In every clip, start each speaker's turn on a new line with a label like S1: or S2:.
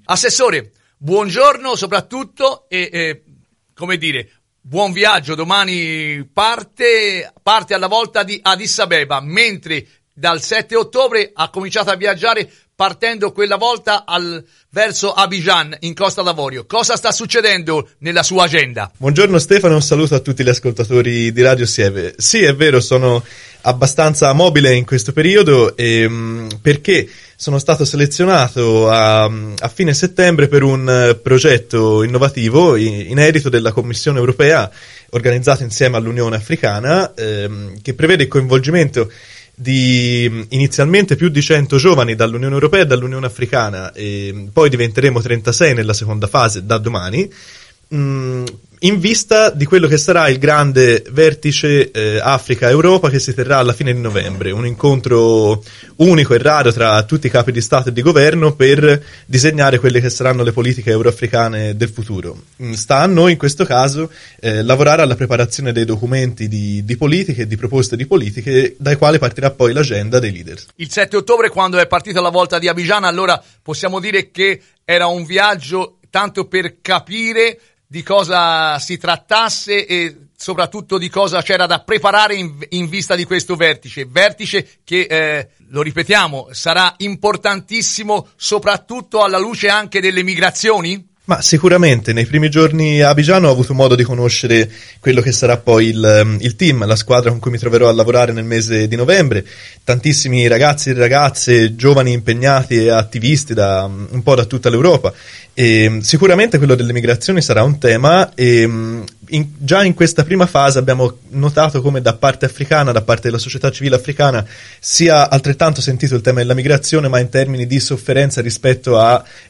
S1: Assessore, buongiorno soprattutto e buon viaggio. Domani parte alla volta di Addis Abeba, mentre dal 7 ottobre ha cominciato a viaggiare partendo quella volta verso Abidjan in Costa d'Avorio. Cosa sta succedendo nella sua agenda?
S2: Buongiorno Stefano, un saluto a tutti gli ascoltatori di Radio Sieve. Sì, è vero, sono abbastanza mobile in questo periodo perché sono stato selezionato a fine settembre per un progetto innovativo inedito della Commissione Europea organizzato insieme all'Unione Africana che prevede il coinvolgimento di inizialmente più di 100 giovani dall'Unione Europea e dall'Unione Africana, e poi diventeremo 36 nella seconda fase da domani, in vista di quello che sarà il grande vertice Africa-Europa che si terrà alla fine di novembre, un incontro unico e raro tra tutti i capi di Stato e di governo per disegnare quelle che saranno le politiche euroafricane del futuro. Sta a noi in questo caso lavorare alla preparazione dei documenti di politiche e di proposte di politiche dai quali partirà poi l'agenda dei leader.
S1: Il 7 ottobre, quando è partita la volta di Abidjan, allora possiamo dire che era un viaggio tanto per capire di cosa si trattasse e soprattutto di cosa c'era da preparare in vista di questo vertice che, lo ripetiamo, sarà importantissimo soprattutto alla luce anche delle migrazioni?
S2: Ma sicuramente nei primi giorni a Abidjan ho avuto modo di conoscere quello che sarà poi il team, la squadra con cui mi troverò a lavorare nel mese di novembre, tantissimi ragazzi e ragazze, giovani impegnati e attivisti un po' da tutta l'Europa. E sicuramente quello delle migrazioni sarà un tema e già in questa prima fase abbiamo notato come da parte africana, da parte della società civile africana, sia altrettanto sentito il tema della migrazione, ma in termini di sofferenza rispetto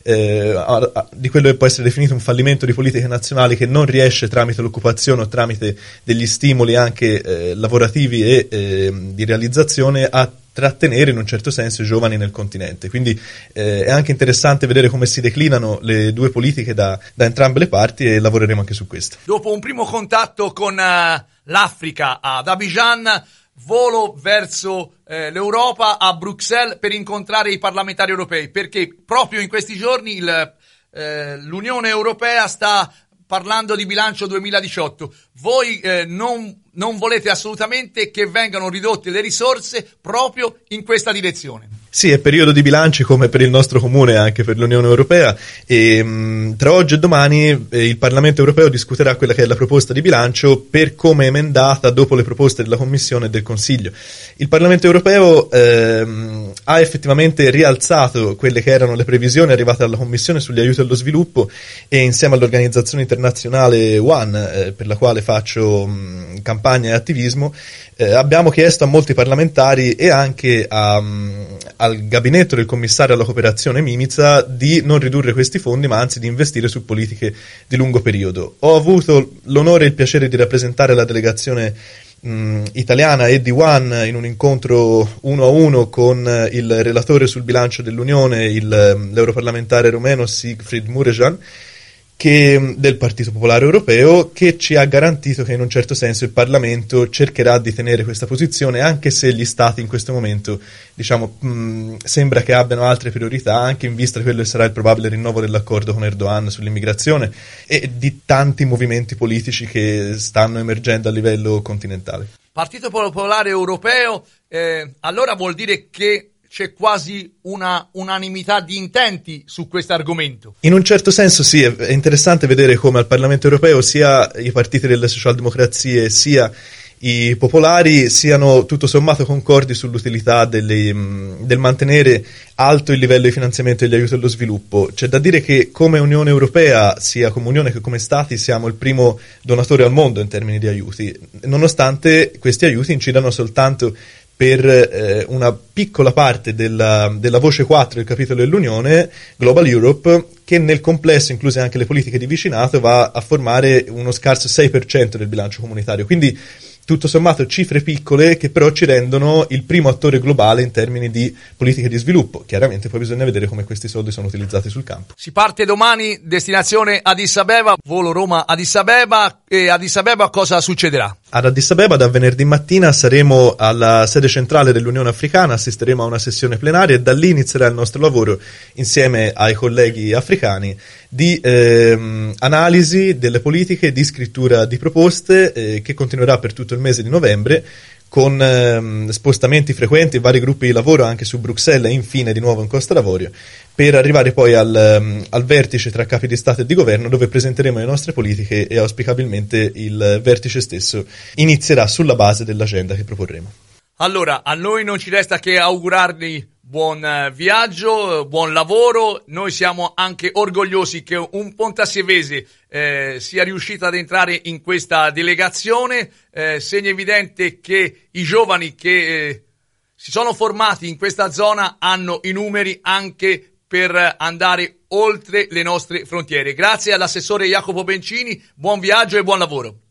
S2: di quello che può essere definito un fallimento di politiche nazionali che non riesce tramite l'occupazione o tramite degli stimoli anche lavorativi e di realizzazione a trattenere in un certo senso i giovani nel continente. Quindi è anche interessante vedere come si declinano le due politiche da entrambe le parti e lavoreremo anche su questo.
S1: Dopo un primo contatto con l'Africa ad Abidjan, volo verso l'Europa a Bruxelles per incontrare i parlamentari europei, perché proprio in questi giorni l'Unione Europea sta parlando di bilancio 2018. Voi non volete assolutamente che vengano ridotte le risorse proprio in questa direzione.
S2: Sì, è periodo di bilanci come per il nostro comune, anche per l'Unione Europea, e tra oggi e domani il Parlamento Europeo discuterà quella che è la proposta di bilancio per come emendata dopo le proposte della Commissione e del Consiglio. Il Parlamento Europeo ha effettivamente rialzato quelle che erano le previsioni arrivate dalla Commissione sugli aiuti allo sviluppo e insieme all'organizzazione internazionale ONE, per la quale faccio campagna e attivismo, abbiamo chiesto a molti parlamentari e anche al gabinetto del commissario alla cooperazione Mimica di non ridurre questi fondi ma anzi di investire su politiche di lungo periodo. Ho avuto l'onore e il piacere di rappresentare la delegazione italiana e di ONE in un incontro 1-1 con il relatore sul bilancio dell'Unione, l'europarlamentare romeno Siegfried Mureșan, del Partito Popolare Europeo, che ci ha garantito che in un certo senso il Parlamento cercherà di tenere questa posizione, anche se gli Stati in questo momento sembra che abbiano altre priorità, anche in vista di quello che sarà il probabile rinnovo dell'accordo con Erdogan sull'immigrazione e di tanti movimenti politici che stanno emergendo a livello continentale.
S1: Partito Popolare Europeo, allora vuol dire che c'è quasi una unanimità di intenti su questo argomento.
S2: In un certo senso sì, è interessante vedere come al Parlamento Europeo sia i partiti delle socialdemocrazie sia i popolari siano tutto sommato concordi sull'utilità del mantenere alto il livello di finanziamento degli aiuti allo sviluppo. C'è da dire che come Unione Europea, sia come Unione che come Stati, siamo il primo donatore al mondo in termini di aiuti, nonostante questi aiuti incidano soltanto per una piccola parte della voce 4 del capitolo dell'Unione, Global Europe, che nel complesso, incluse anche le politiche di vicinato, va a formare uno scarso 6% del bilancio comunitario. Quindi tutto sommato cifre piccole che però ci rendono il primo attore globale in termini di politiche di sviluppo. Chiaramente poi bisogna vedere come questi soldi sono utilizzati sul campo.
S1: Si parte domani, destinazione Addis Abeba, volo Roma-Addis Abeba. e Addis Abeba cosa succederà?
S2: Ad Addis Abeba da venerdì mattina saremo alla sede centrale dell'Unione Africana, assisteremo a una sessione plenaria e da lì inizierà il nostro lavoro insieme ai colleghi africani di analisi delle politiche, di scrittura di proposte che continuerà per tutto il mese di novembre, con spostamenti frequenti, vari gruppi di lavoro anche su Bruxelles e infine di nuovo in Costa d'Avorio, per arrivare poi al vertice tra capi di Stato e di Governo, dove presenteremo le nostre politiche e auspicabilmente il vertice stesso inizierà sulla base dell'agenda che proporremo.
S1: Allora, a noi non ci resta che augurarvi buon viaggio, buon lavoro. Noi siamo anche orgogliosi che un pontassievese sia riuscito ad entrare in questa delegazione, segno evidente che i giovani che si sono formati in questa zona hanno i numeri anche per andare oltre le nostre frontiere. Grazie all'assessore Jacopo Bencini, buon viaggio e buon lavoro.